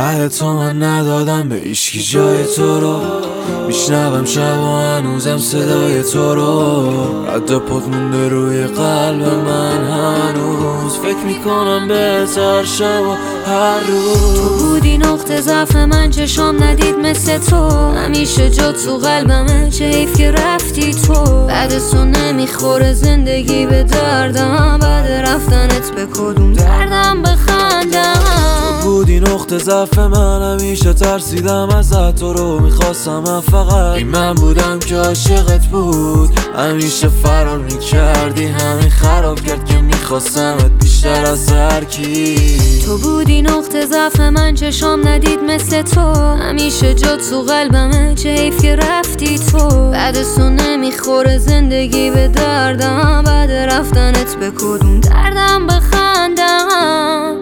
بعد تو من ندادم به هیچکی جای تو رو، میشنوم شب و هنوزم صدای تو رو، رد پات مونده روی قلب من هنوز، فکر میکنم بهتر شب و هر روز. تو بودی نقطه ضعف من، چشام ندید مثل تو، همیشه جا تو قلبمه، چه حیف که رفتی تو. بعد تو نمیخوره زندگی به دردم، بعد رفتنت به کدوم دردم بخندم. تو بودی نقطه ضعف من، همیشه ترسیدم ازت، تو رو میخواستم فقط این من بودم که عاشقت بود، همیشه فرار میکردی، همین خراب کرد که میخواستمت بیشتر از هر کی. تو بودی نقطه ضعف من، چشام ندید مثل تو، همیشه جا تو قلبمه، چه حیف که رفتی تو. بعد تو نمیخوره زندگی به دردم، بعد رفتنت به کدوم دردم بخندم.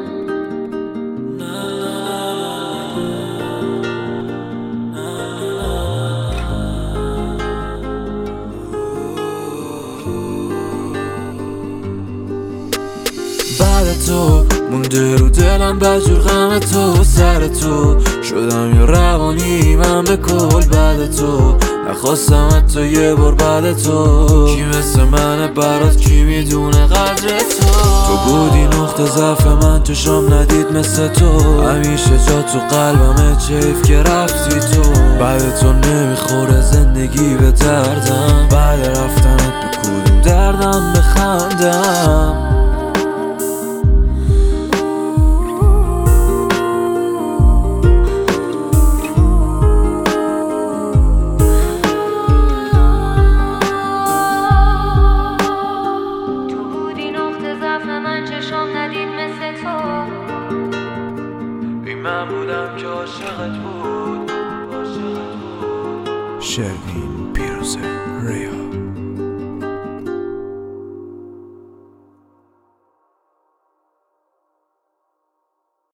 بعد تو مونده رو دلم بجور غم تو، سر تو شدم یه روانی من به کل. بعد تو نخواستم حتی یه بار بعد تو، کی مثل منه برات، کی میدونه قدر تو. تو بودی نقطه ضعف من، چشام ندید مثل تو، همیشه جا تو قلبمه، چه حیف که رفتی تو. بعد تو نمیخوره زندگی به دردم، بعد رفتنت به کدوم دردم بخندم. چشام ندید مثل تو، این من بودم که عاشقت بود. شروین پیروزه ریا.